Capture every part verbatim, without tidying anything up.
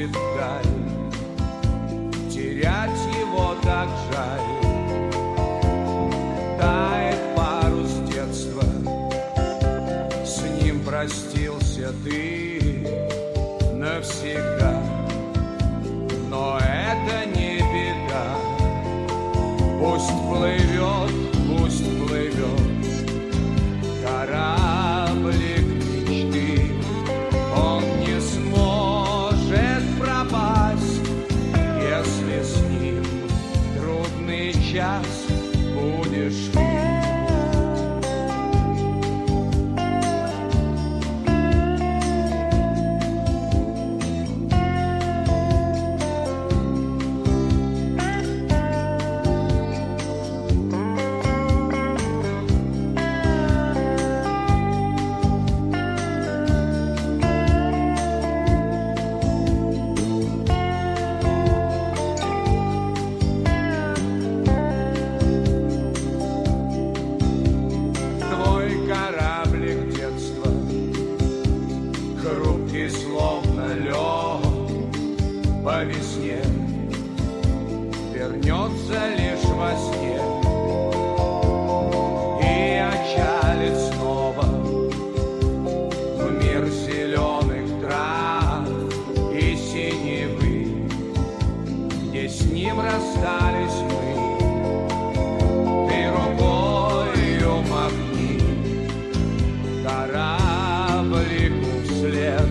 уходит вдаль, терять его так жаль. Тает парус детства, с ним простился ты навсегда. Но это не беда, пусть плывет, пусть плывет кораблик мечты. Он не сможет пропасть, если с ним трудный час будешь ты. Словно лед по весне, вернется лишь во сне и отчалит снова в мир зеленых трав и синевы, где с ним расстались мы. Ты рукою махни кораблику вслед,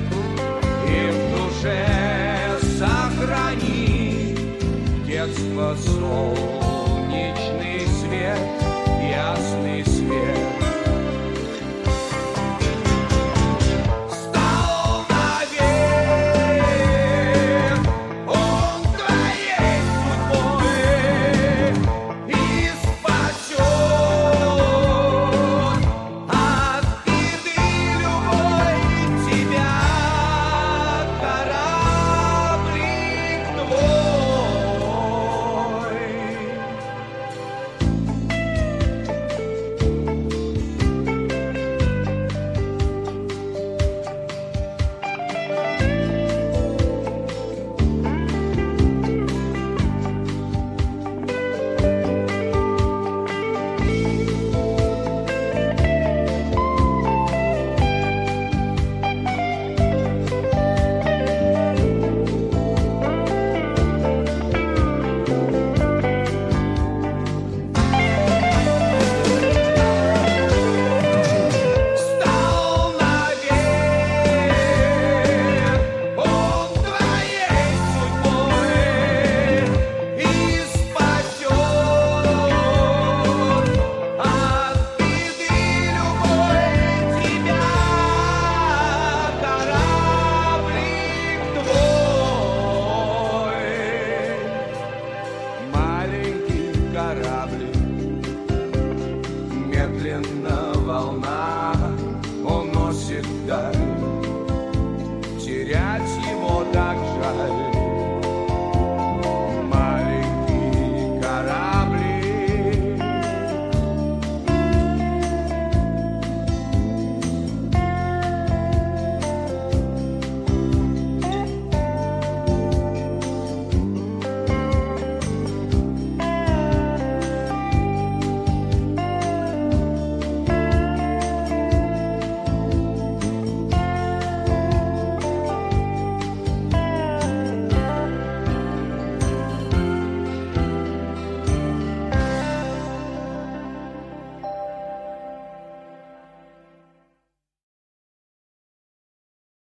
сохрани детство сон.